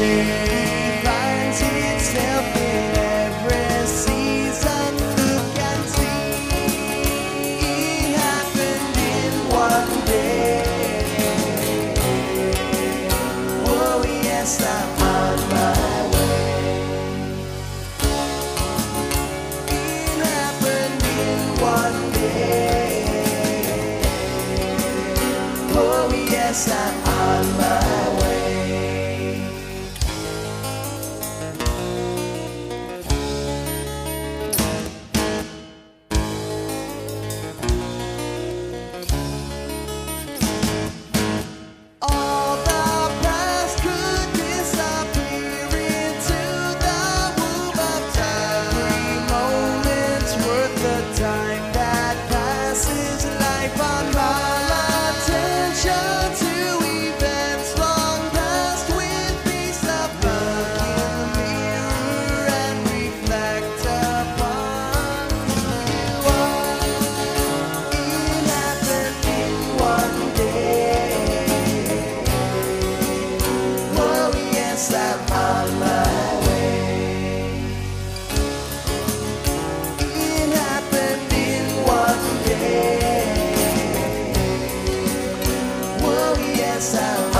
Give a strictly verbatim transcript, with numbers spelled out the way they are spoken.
finds itself in every season. Look and see, it happened in one day. Oh yes, I'm on my way. It happened in one day. Oh yes, I'm on my way. All the past could disappear into the womb of time. Three moments worth the time that passes life on by. Attention to events long past with peace of mind. Look in the mirror and reflect upon who you are. It happened in one day. Oh yes, I'm on my way. It happened in one day. Oh yes, I'm